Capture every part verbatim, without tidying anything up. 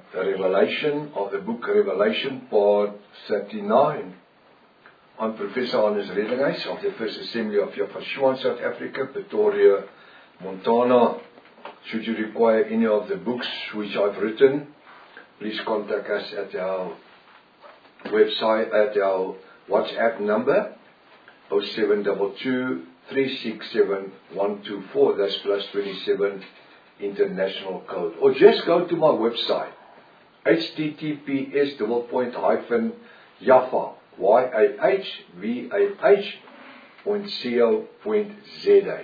the revelation of the book Revelation, part thirty-nine. I'm Professor Hannes Redinghuis of the First Assembly of Yafashua in South Africa, Pretoria, Montana. Should you require any of the books which I've written, please contact us at our website, at our WhatsApp number, oh seven two two, three six seven, one two four, that's plus twenty-seven international code. Or just go to my website, H T T P S double point hyphen Yafa, Y A H V A H point co point Z A.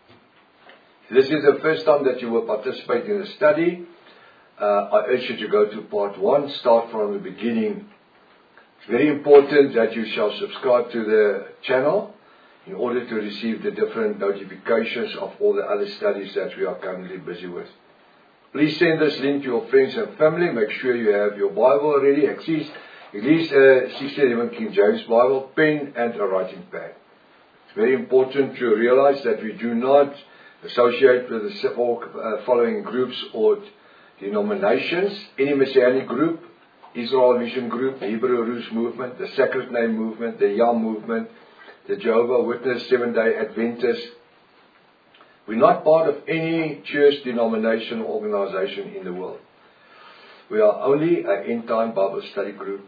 This is the first time that you will participate in the study. Uh, I urge you to go to part one, start from the beginning. It's very important that you shall subscribe to the channel in order to receive the different notifications of all the other studies that we are currently busy with. Please send this link to your friends and family. Make sure you have your Bible ready, at least, at least a sixty-seven King James Bible, pen and a writing pad. It's very important to realize that we do not associate with the uh, following groups or denominations: any Messianic group, Israel Mission Group, the Hebrew Roots Movement, the Sacred Name Movement, the Yam Movement, the Jehovah Witness, Seventh-day Adventists. We're not part of any church, denomination, or organization in the world. We are only an end-time Bible study group.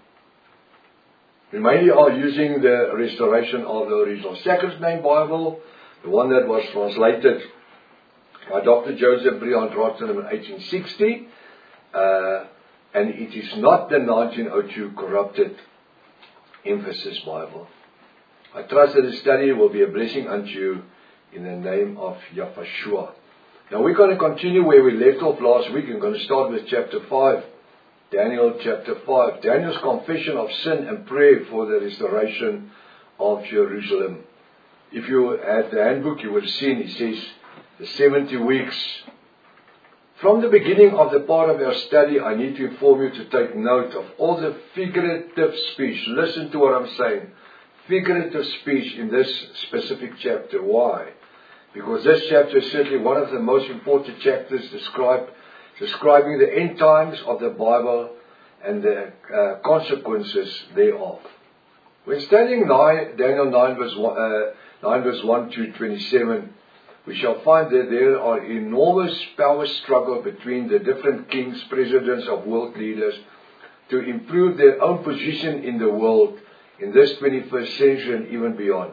We mainly are using the restoration of the original Sacred Name Bible, the one that was translated by Doctor Joseph Briand Rotterdam in eighteen sixty, uh, and it is not the nineteen oh two corrupted Emphasis Bible. I trust that the study will be a blessing unto you in the name of Yafashua. Now we're going to continue where we left off last week. I'm going to start with chapter five, Daniel chapter five, Daniel's confession of sin and prayer for the restoration of Jerusalem. If you had the handbook, you would have seen it says the seventy weeks. From the beginning of the part of our study, I need to inform you to take note of all the figurative speech. Listen to what I'm saying. Figurative speech in this specific chapter. Why? Because this chapter is certainly one of the most important chapters describe, describing the end times of the Bible and the uh, consequences thereof. When studying nine, Daniel nine verse, one, uh, nine verse one to twenty-seven, we shall find that there are enormous power struggle between the different kings, presidents of world leaders to improve their own position in the world in this twenty-first century and even beyond.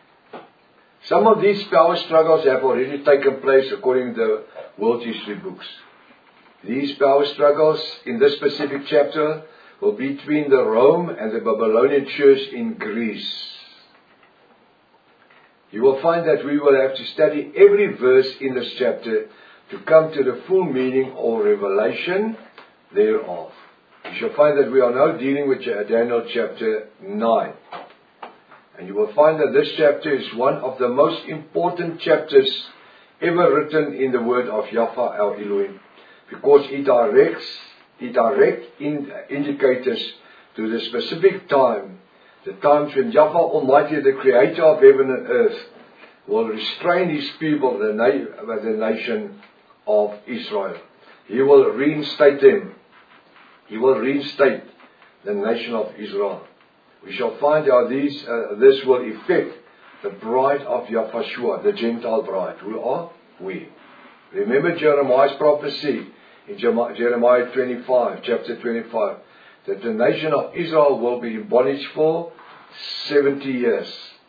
Some of these power struggles have already taken place according to the world history books. These power struggles in this specific chapter will be between the Rome and the Babylonian church in Greece. You will find that we will have to study every verse in this chapter to come to the full meaning or revelation thereof. You shall find that we are now dealing with Daniel chapter nine. And you will find that this chapter is one of the most important chapters ever written in the word of Yafa our Elohim, because it directs, it direct in, indicators to the specific time, the times when Yafa Almighty, the creator of heaven and earth, will restrain his people, the, na- the nation of Israel. He will reinstate them. He will reinstate the nation of Israel. We shall find how these, uh, this will affect the bride of Yafashua, the Gentile bride. Who are we? Remember Jeremiah's prophecy in Jeremiah twenty-five, chapter twenty-five, that the nation of Israel will be in bondage for seventy years.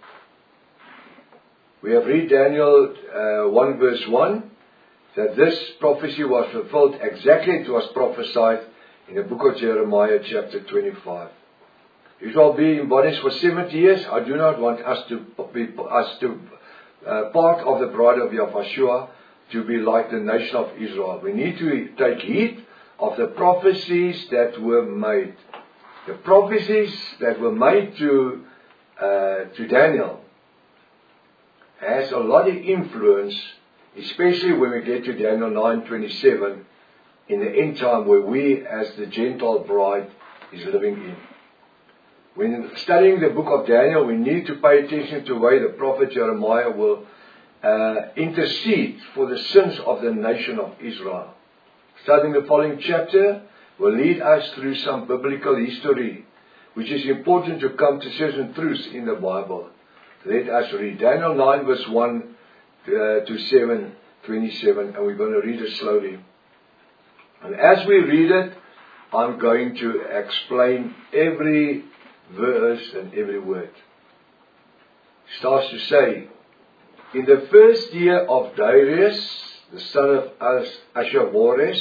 We have read Daniel uh, one verse one, that this prophecy was fulfilled exactly as it was prophesied in the book of Jeremiah chapter twenty-five. Israel will be in bondage for seventy years. I do not want us to be us to uh, part of the bride of Yafashua to be like the nation of Israel. We need to take heed of the prophecies that were made. The prophecies that were made to uh, to Daniel has a lot of influence, especially when we get to Daniel nine twenty-seven, in the end time where we as the Gentile bride is living in. When studying the book of Daniel, we need to pay attention to the way the prophet Jeremiah will uh, intercede for the sins of the nation of Israel. Studying the following chapter, will lead us through some biblical history, which is important to come to certain truths in the Bible. Let us read Daniel nine verse one to seven, twenty-seven, and we're going to read it slowly. And as we read it, I'm going to explain every verse and every word. It starts to say, in the first year of Darius, the son of Ahasuerus.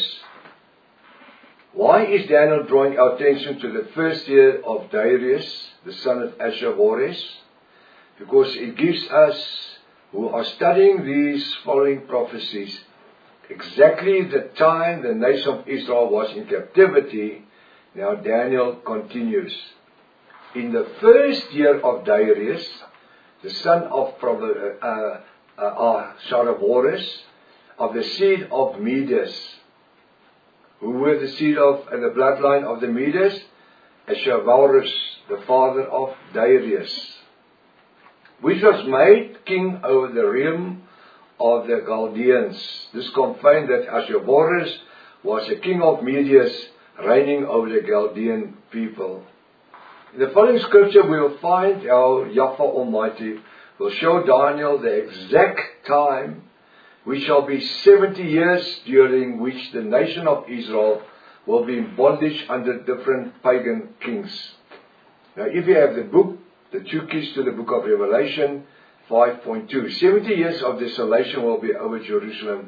Why is Daniel drawing our attention to the first year of Darius, the son of Ahasuerus? Because it gives us, who are studying these following prophecies, exactly the time the nation of Israel was in captivity. Now Daniel continues. In the first year of Darius, the son of uh, uh, Ahasuerus, of the seed of Medes. Who were the seed of and the bloodline of the Medes? Ahasuerus, the father of Darius, which was made king over the realm of the Chaldeans. This confirmed that Ahasuerus was a king of Medes, reigning over the Chaldean people. In the following scripture we will find how Yahweh Almighty will show Daniel the exact time, which shall be seventy years, during which the nation of Israel will be in bondage under different pagan kings. Now if you have the book, the two keys to the book of Revelation, five point two. seventy years of desolation will be over Jerusalem.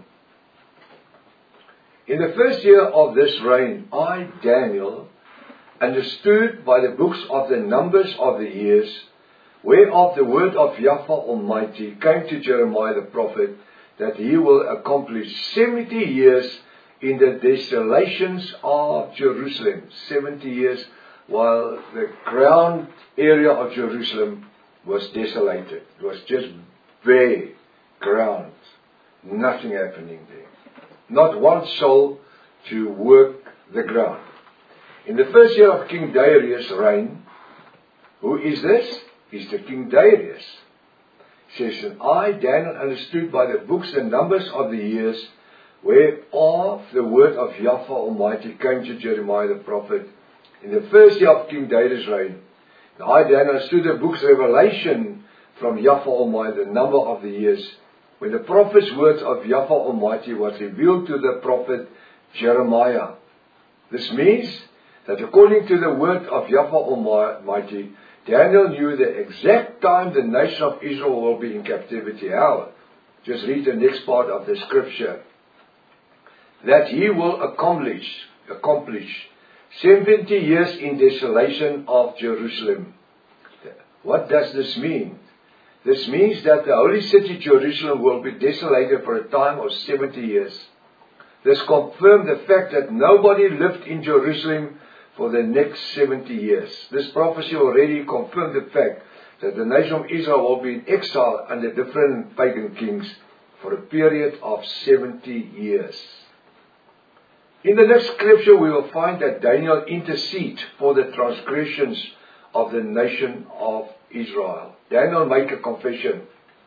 In the first year of this reign, I, Daniel, understood by the books of the numbers of the years, whereof the word of Yahweh Almighty came to Jeremiah the prophet, that he will accomplish seventy years in the desolations of Jerusalem. seventy years while the ground area of Jerusalem was desolated. It was just bare ground. Nothing happening there. Not one soul to work the ground. In the first year of King Darius' reign, who is this? Is the King Darius. It says, and I, Daniel, understood by the books the numbers of the years, whereof the word of Yahweh Almighty came to Jeremiah the prophet, in the first year of King Darius' reign. And I, Daniel, understood the book's revelation from Yahweh Almighty, the number of the years, when the prophet's words of Yahweh Almighty was revealed to the prophet Jeremiah. This means that according to the word of Yahweh Almighty, Daniel knew the exact time the nation of Israel will be in captivity. How? Just read the next part of the scripture. That he will accomplish, accomplish seventy years in desolation of Jerusalem. What does this mean? This means that the holy city Jerusalem will be desolated for a time of seventy years. This confirmed the fact that nobody lived in Jerusalem for the next seventy years. This prophecy already confirmed the fact that the nation of Israel will be in exile under different pagan kings for a period of seventy years. In the next scripture we will find that Daniel interceded for the transgressions of the nation of Israel. Daniel make a confession.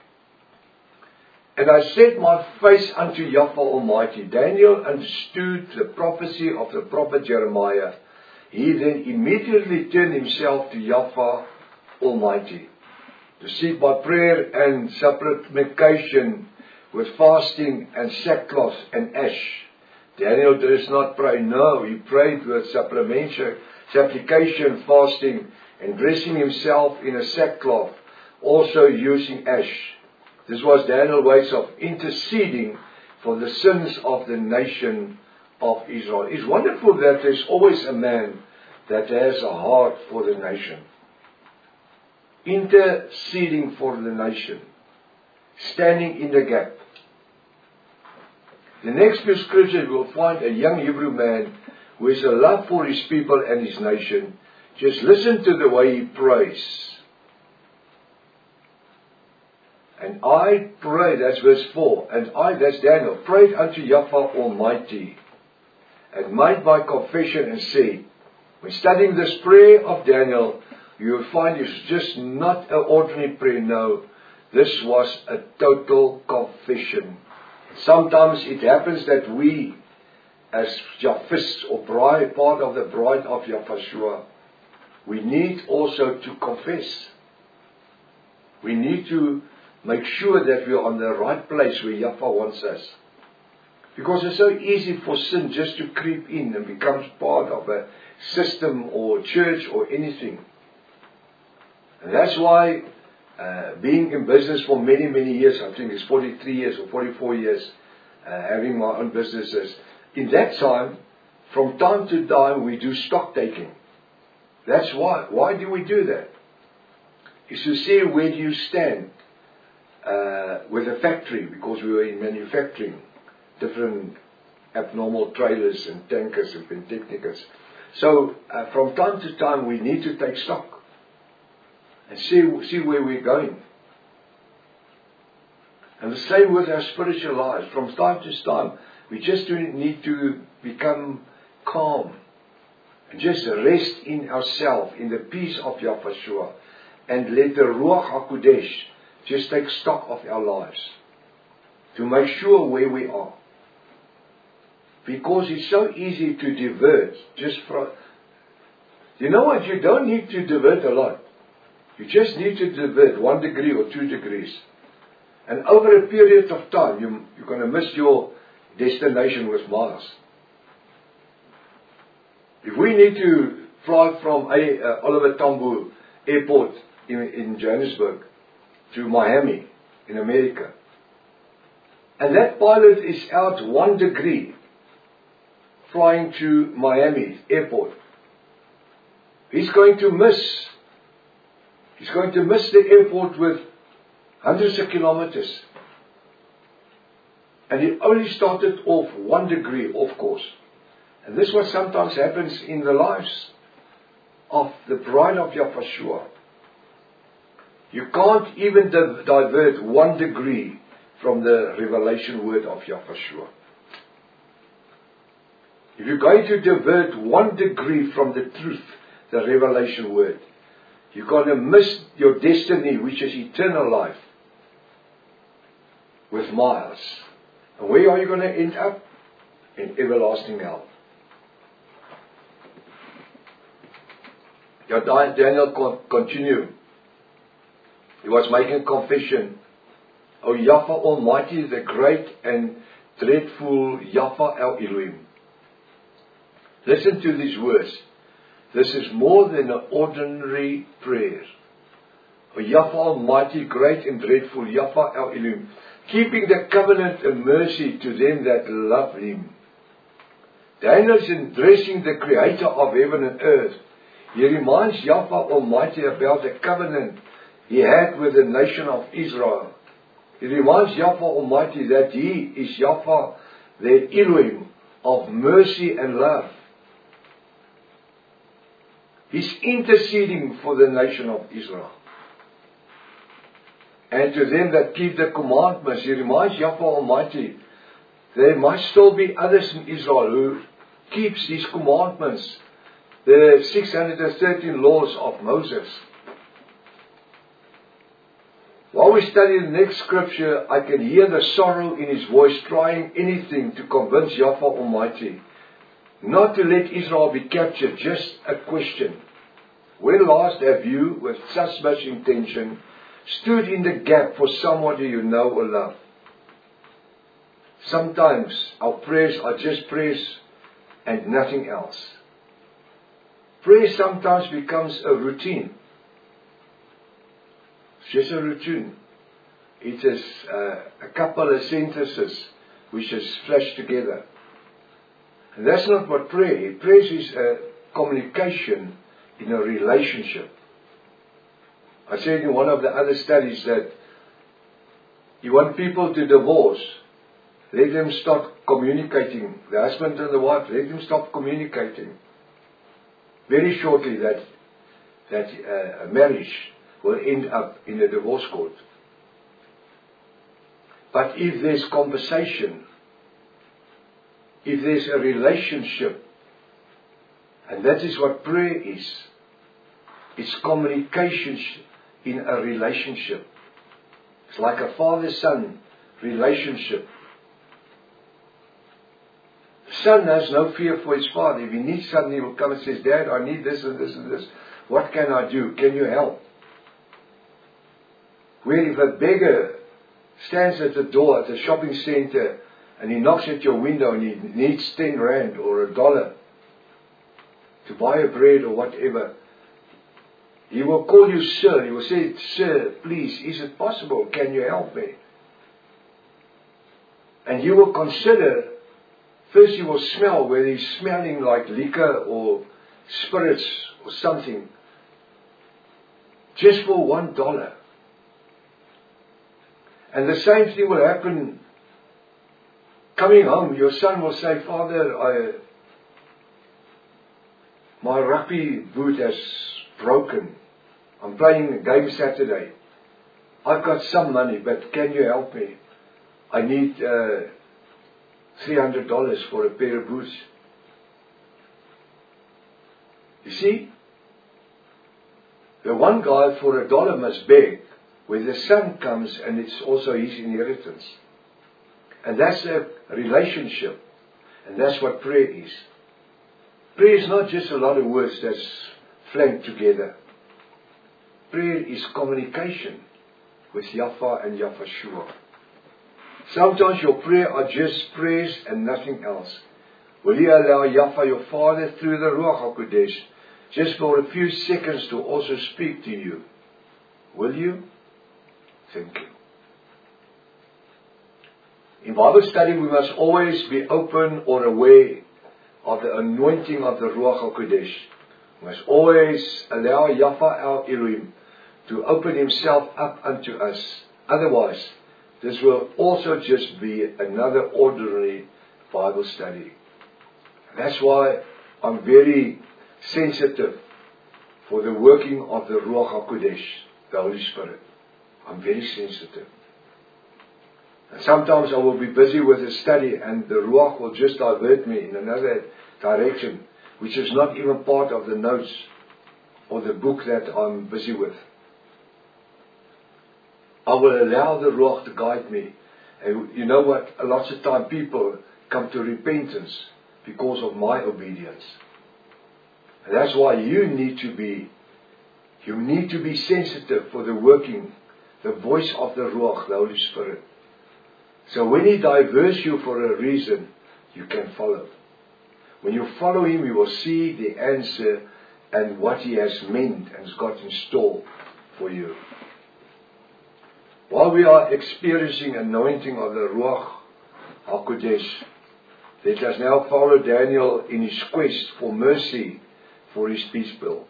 And I set my face unto Yahweh Almighty. Daniel understood the prophecy of the prophet Jeremiah. He then immediately turned himself to Yahweh Almighty to seek by prayer and supplication with fasting and sackcloth and ash. Daniel does not pray. No, he prayed with supplication, fasting, and dressing himself in a sackcloth, also using ash. This was Daniel's ways of interceding for the sins of the nation of Israel. It's wonderful that there's always a man that has a heart for the nation. Interceding for the nation. Standing in the gap. The next few scriptures we will find a young Hebrew man who has a love for his people and his nation. Just listen to the way he prays. And I pray, that's verse four, and I, that's Daniel, prayed unto Yahweh Almighty, and made my confession and said, when studying this prayer of Daniel, you will find it's just not an ordinary prayer, no. This was a total confession. Sometimes it happens that we as Japhis or bride, part of the bride of Yahushua, we need also to confess. We need to make sure that we are on the right place where Yahuwah wants us. Because it's so easy for sin just to creep in and becomes part of a system or church or anything. And that's why uh, being in business for many, many years, I think it's forty-three years or forty-four years, uh, having my own businesses. In that time, from time to time, we do stock taking. That's why. Why do we do that? Is to see where do you stand uh, with a factory, because we were in manufacturing, different abnormal trailers and tankers and Pentechnicas. So uh, from time to time, we need to take stock and see see where we're going. And the same with our spiritual lives. From time to time, we just need to become calm and just rest in ourselves, in the peace of Yahushua, and let the Ruach HaKodesh just take stock of our lives to make sure where we are. Because it's so easy to divert just from... You know what? You don't need to divert a lot. You just need to divert one degree or two degrees. And over a period of time, you, you're going to miss your destination with miles. If we need to fly from a, uh, Oliver Tambo Airport in, in Johannesburg to Miami in America, and that pilot is out one degree flying to Miami Airport, he's going to miss, he's going to miss the airport with hundreds of kilometers. And he only started off one degree off course. And this is what sometimes happens in the lives of the bride of Yahushua. You can't even di- divert one degree from the revelation word of Yahushua. If you're going to divert one degree from the truth, the revelation word, you're going to miss your destiny, which is eternal life, with miles. And where are you going to end up? In everlasting hell. Yeah, Daniel con- continued. He was making confession. O Yahuwah Almighty, the great and dreadful Yahuwah El Elohim. Listen to these words. This is more than an ordinary prayer. O Yahuwah Almighty, great and dreadful Yahuwah El Elohim, keeping the covenant and mercy to them that love Him. Daniel is addressing the Creator of heaven and earth. He reminds Yahuwah Almighty about the covenant He had with the nation of Israel. He reminds Yahuwah Almighty that He is Yahuwah, the Elohim of mercy and love. He's interceding for the nation of Israel. And to them that keep the commandments, He reminds Yahuwah Almighty, there might still be others in Israel who keeps these commandments, the six hundred thirteen laws of Moses. While we study the next scripture, I can hear the sorrow in his voice, trying anything to convince Yahuwah Almighty not to let Israel be captured. Just a question. When last have you, with such much intention, stood in the gap for somebody you know or love? Sometimes our prayers are just prayers and nothing else. Prayer sometimes becomes a routine. It's just a routine. It is uh, a couple of sentences which is flashed together. And that's not what prayer is. Prayer is a communication in a relationship. I said in one of the other studies that you want people to divorce, let them start communicating. The husband and the wife, let them stop communicating. Very shortly that that uh, a marriage will end up in a divorce court. But if there's conversation, if there's a relationship, and that is what prayer is, it's communication in a relationship. It's like a father-son relationship. son has no fear for his father. If he needs something, he will come and says, Dad, I need this and this and this. What can I do? Can you help? Where if a beggar stands at the door at a shopping center and he knocks at your window and he needs ten rand or a dollar to buy a bread or whatever, he will call you sir. He will say, Sir, please, is it possible? Can you help me? And you will consider, first you will smell whether he's smelling like liquor or spirits or something, just for one dollar. And the same thing will happen coming home. Your son will say, Father, I, my rugby boot has broken. I'm playing a game Saturday. I've got some money, but can you help me? I need uh, three hundred dollars for a pair of boots. You see, the one guy for a dollar must beg, where the son comes and it's also his inheritance. And that's a relationship. And that's what prayer is. Prayer is not just a lot of words that's flanked together. Prayer is communication with Yafa and Yafashua. Sometimes your prayer are just prayers and nothing else. Will you allow Yafa, your Father, through the Ruach HaKodesh, just for a few seconds to also speak to you? Will you? Thank you. In Bible study, we must always be open or aware of the anointing of the Ruach HaKodesh. We must always allow Yafa our Elohim to open himself up unto us. Otherwise, this will also just be another ordinary Bible study. That's why I'm very sensitive for the working of the Ruach HaKodesh, the Holy Spirit. I'm very sensitive. And sometimes I will be busy with a study and the Ruach will just divert me in another direction, which is not even part of the notes or the book that I'm busy with. I will allow the Ruach to guide me. And you know what? A lot of time people come to repentance because of my obedience. And that's why you need to be, you need to be sensitive for the working, the voice of the Ruach, the Holy Spirit. So when He diverts you for a reason, you can follow. When you follow Him, you will see the answer and what He has meant and has got in store for you. While we are experiencing anointing of the Ruach HaKodesh, let us now follow Daniel in his quest for mercy for his people.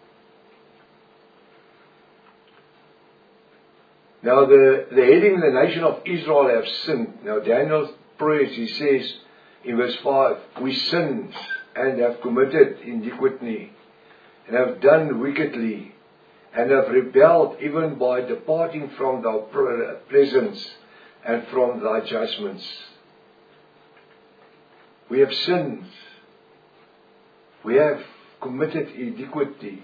Now the, the heading of the nation of Israel have sinned. Now Daniel prays, he says in verse five, we sinned and have committed iniquity and have done wickedly and have rebelled even by departing from thy presence and from thy judgments. We have sinned. We have committed iniquity.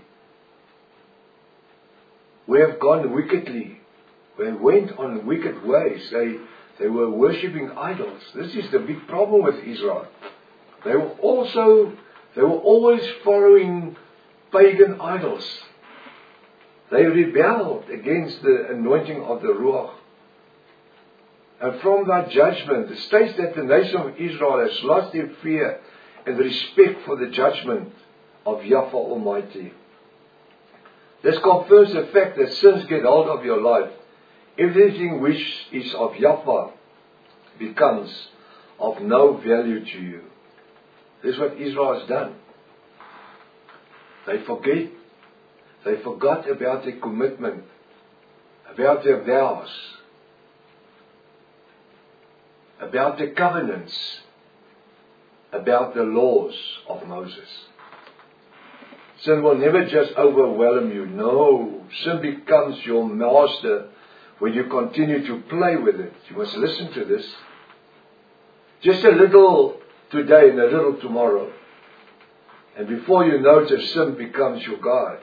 We have gone wickedly. We went on wicked ways. They, they were worshipping idols. This is the big problem with Israel. They were also, they were always following pagan idols. They rebelled against the anointing of the Ruach. And from that judgment, it states that the nation of Israel has lost their fear and respect for the judgment of Yafa Almighty. This confirms the fact that sins get hold of your life. Everything which is of Yafa becomes of no value to you. This is what Israel has done. They forget. They forgot about their commitment, about their vows, about the covenants, about the laws of Moses. Sin will never just overwhelm you. No, sin becomes your master when you continue to play with it. You must listen to this. Just a little today and a little tomorrow. And before you notice, sin becomes your God.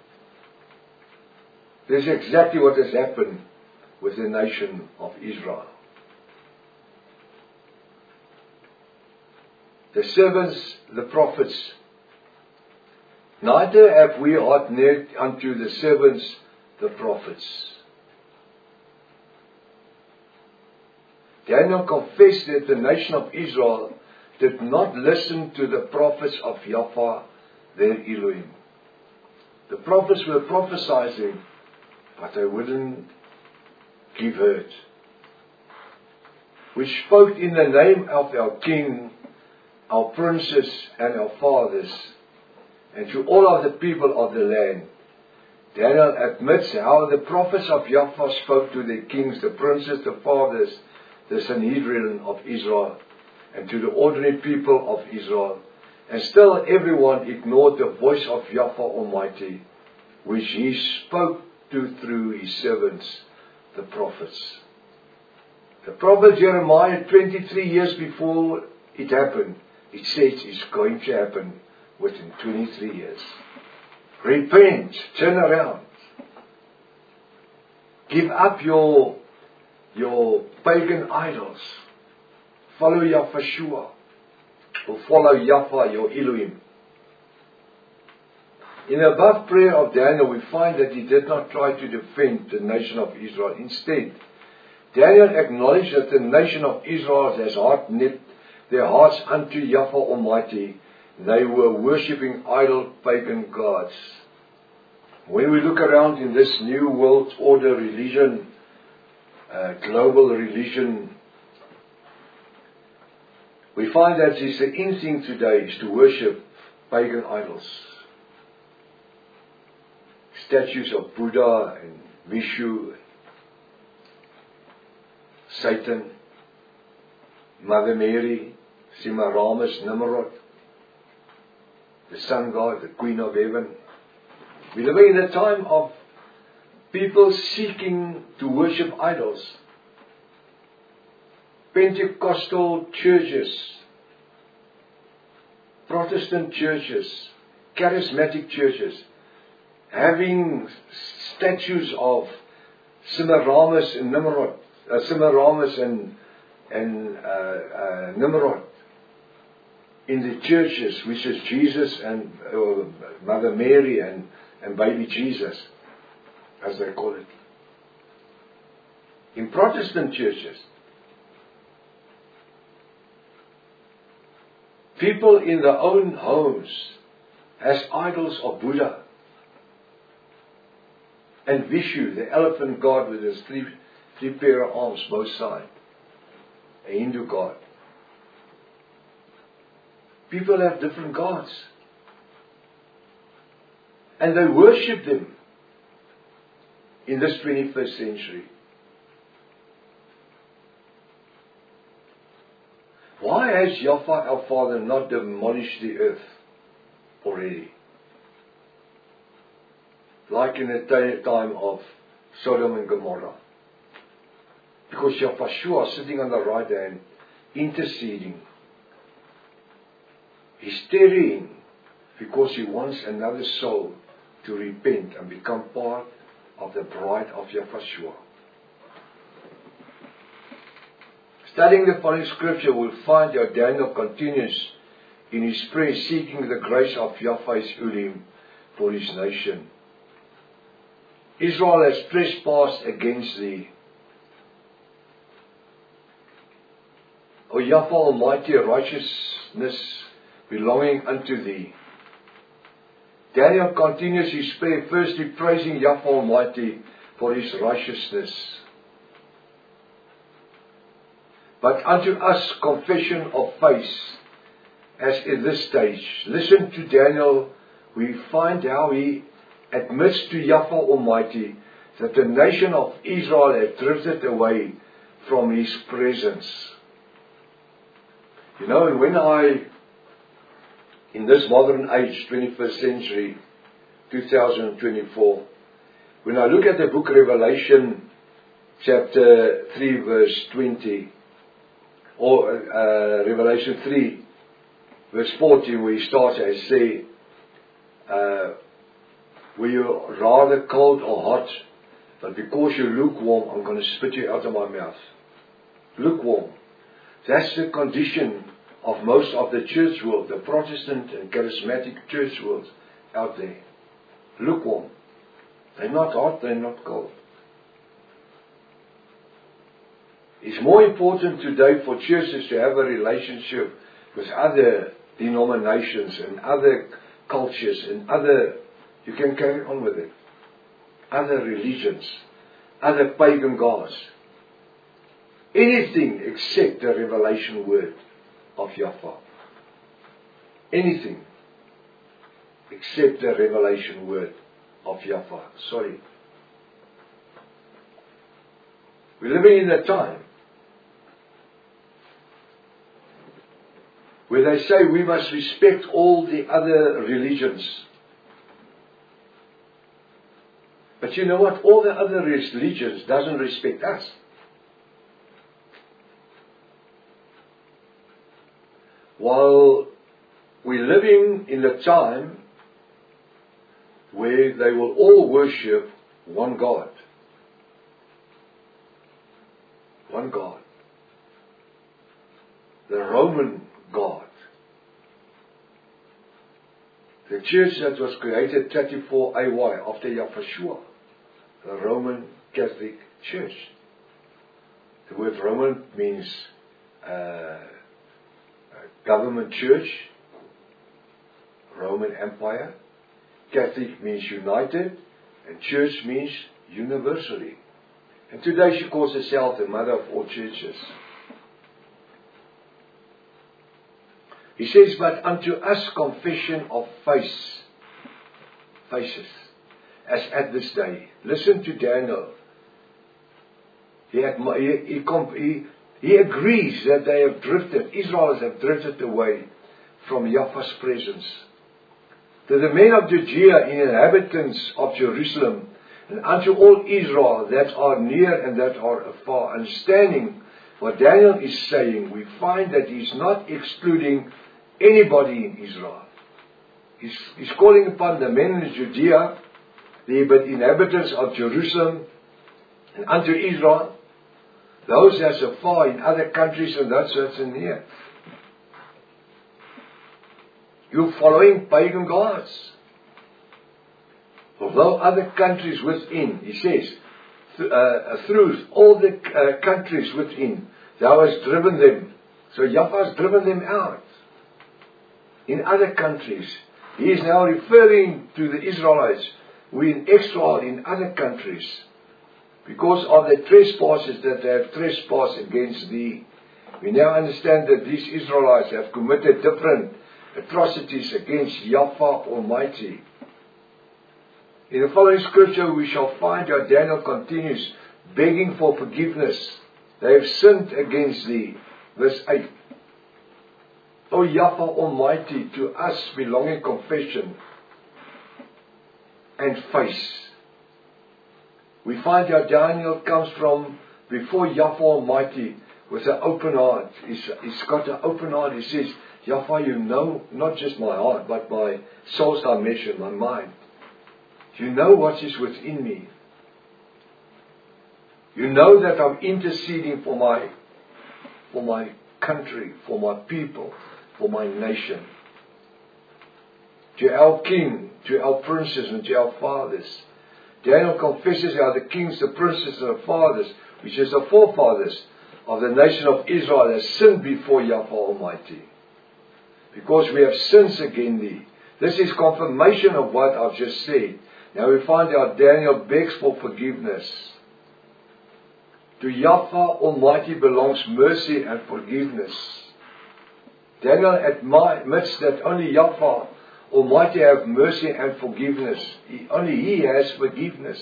This is exactly what has happened with the nation of Israel. the servants, the prophets. Neither have we heart near unto the servants, the prophets. Daniel confessed that the nation of Israel did not listen to the prophets of Yahweh, their Elohim. The prophets were prophesying, but they wouldn't give heed. We spoke in the name of our king, our princes, and our fathers, and to all of the people of the land. Daniel admits how the prophets of Yahweh spoke to the kings, the princes, the fathers, the Sanhedrin of Israel, and to the ordinary people of Israel. And still everyone ignored the voice of Yahweh Almighty, which he spoke to through his servants, the prophets. The prophet Jeremiah, twenty-three years before it happened, it says it's going to happen within twenty-three years. Repent, turn around. Give up your, your pagan idols. Follow Yahweh, or follow Yahweh, your Elohim. In the above prayer of Daniel, we find that he did not try to defend the nation of Israel. Instead, Daniel acknowledged that the nation of Israel has heart knit their hearts unto Yahweh Almighty. They were worshipping idol pagan gods. When we look around in this new world order religion, uh, global religion, we find that it's the in thing today is to worship pagan idols. Statues of Buddha and Vishnu, Satan, Mother Mary, Semiramis, Nimrod, the sun god, the queen of heaven. We live in a time of people seeking to worship idols. Pentecostal churches, Protestant churches, charismatic churches, having statues of Semiramis and Nimrod, uh, Semiramis and and uh, uh, Nimrod in the churches, which is Jesus and uh, Mother Mary and and baby Jesus, as they call it. In Protestant churches, people in their own homes as idols of Buddha and Vishnu, the elephant god with his three, three pair of arms both sides, a Hindu god. People have different gods, and they worship them in this twenty-first century. Why has Yahweh our Father not demolished the earth already? Like in the time of Sodom and Gomorrah. Because Yahweh is sitting on the right hand, interceding. He's tarrying because he wants another soul to repent and become part of the bride of Yahweh. Studying the following scripture, we'll find how Daniel continues in his prayer, seeking the grace of Yahweh's Elohim for his nation. Israel has trespassed against thee. O Yahweh Almighty, righteousness belonging unto thee. Daniel continues his prayer, firstly praising Yahweh Almighty for his righteousness. But unto us confession of faith, as in this stage. Listen to Daniel, we find how he admits to Yahweh Almighty that the nation of Israel had drifted away from his presence. You know, and when I, in this modern age, twenty-first century, two thousand twenty-four, when I look at the book Revelation, chapter three, verse twenty, or uh, Revelation three, verse fourteen, where he starts, I say, uh, were you rather cold or hot? But because you're lukewarm, I'm going to spit you out of my mouth. Lukewarm. That's the condition of most of the church world, the Protestant and charismatic church world out there. Lukewarm. They're not hot, they're not cold. It's more important today for churches to have a relationship with other denominations and other cultures and other, you can carry on with it, other religions, other pagan gods. Anything except the revelation word of Yahweh. Anything except the revelation word of Yahweh. Sorry. We're living in a time where they say we must respect all the other religions. But you know what? All the other religions doesn't respect us. While we're living in a time where they will all worship one God. One God. The Roman God. The church that was created thirty-four A Y after Yahshua. The Roman Catholic Church. The word Roman means uh, government church. Roman Empire. Catholic means united. And church means universally. And today she calls herself the mother of all churches. He says, but unto us confession of face, faces, as at this day. Listen to Daniel. He, had, he, he, he, he agrees that they have drifted, Israelites have drifted away from Yahweh's presence. To the men of Judea and inhabitants of Jerusalem, and unto all Israel that are near and that are afar, understanding what Daniel is saying, we find that he is not excluding anybody in Israel. He's, he's calling upon the men in Judea, the inhabitants of Jerusalem, and unto Israel, those that are far in other countries and those that are near. You're following pagan gods. Although other countries within, he says, th- uh, through all the uh, countries within, thou hast driven them. So Yahweh has driven them out. In other countries, he is now referring to the Israelites who are in exile in other countries because of the trespasses that they have trespassed against thee. We now understand that these Israelites have committed different atrocities against Yahweh Almighty. In the following scripture we shall find that Daniel continues begging for forgiveness. They have sinned against thee. Verse eight. O Yahweh Almighty, to us belonging confession and face. We find that Daniel comes from before Yahweh Almighty with an open heart. He's, he's got an open heart. He says, Yahweh, you know not just my heart, but my soul's dimension, my mind. You know what is within me. You know that I'm interceding for my, for my country, for my people, for my nation. To our king, to our princes, and to our fathers. Daniel confesses how the kings, the princes, and the fathers, which is the forefathers of the nation of Israel, has sinned before Yahweh Almighty. Because we have sins against thee. This is confirmation of what I've just said. Now we find out Daniel begs for forgiveness. To Yahweh Almighty belongs mercy and forgiveness. Daniel admits that only Yahweh Almighty has mercy and forgiveness. He, only He has forgiveness.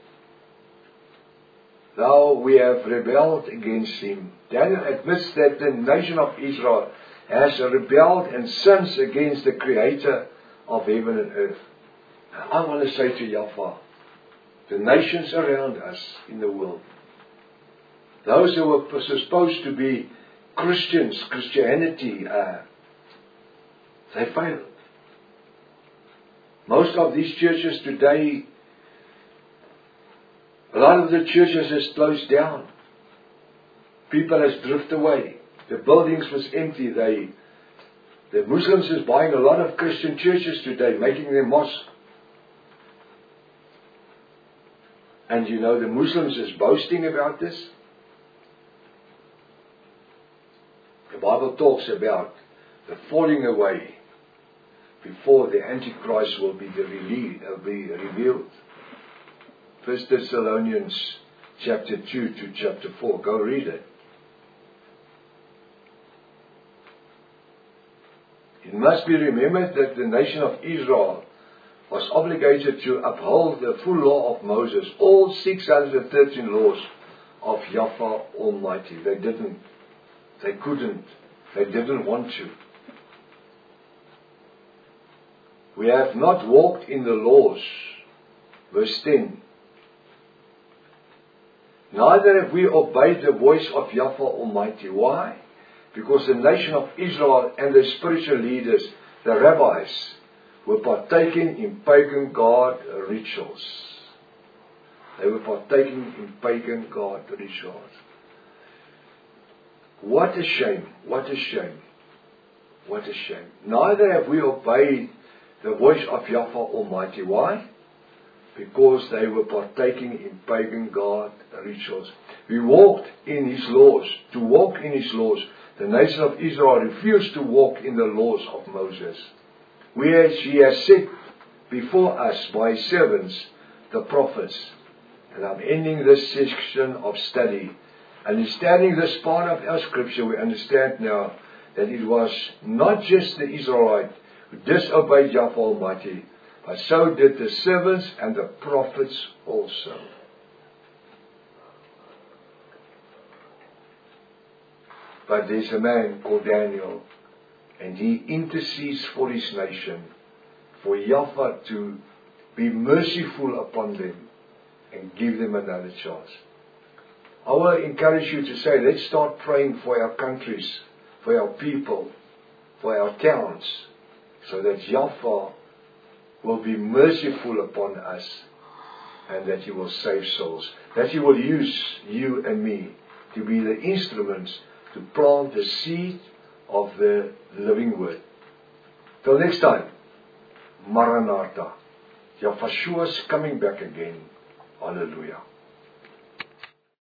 Though we have rebelled against Him. Daniel admits that the nation of Israel has rebelled and sins against the Creator of heaven and earth. I want to say to Yahweh, the nations around us in the world, those who were supposed to be Christians, Christianity, uh, they failed. Most of these churches today, a lot of the churches has closed down. People has drifted away. The buildings was empty. They The Muslims is buying a lot of Christian churches today, making them mosques. And you know, the Muslims is boasting about this. The Bible talks about the falling away before the Antichrist will be, the rele- uh, be revealed. First Thessalonians chapter two to chapter four. Go read it. It must be remembered that the nation of Israel was obligated to uphold the full law of Moses, all six hundred thirteen laws of Yahweh Almighty. They didn't. They couldn't. They didn't want to. We have not walked in the laws. Verse ten. Neither have we obeyed the voice of Yahweh Almighty. Why? Because the nation of Israel and the spiritual leaders, the rabbis, were partaking in pagan god rituals. They were partaking in pagan god rituals. What a shame, what a shame, what a shame. Neither have we obeyed the voice of Yahweh Almighty. Why? Because they were partaking in pagan god rituals. We walked in His laws. To walk in His laws, the nation of Israel refused to walk in the laws of Moses. Whereas He has set before us by His servants, the prophets. And I'm ending this section of study. Understanding this part of our scripture, we understand now that it was not just the Israelite who disobeyed Yahweh Almighty, but so did the servants and the prophets also. But there's a man called Daniel, and he intercedes for his nation, for Yahweh to be merciful upon them and give them another chance. I will encourage you to say, let's start praying for our countries, for our people, for our towns, so that Yahweh will be merciful upon us and that He will save souls. That He will use you and me to be the instruments to plant the seed of the living word. Till next time, Maranatha. Yahweh is coming back again. Hallelujah.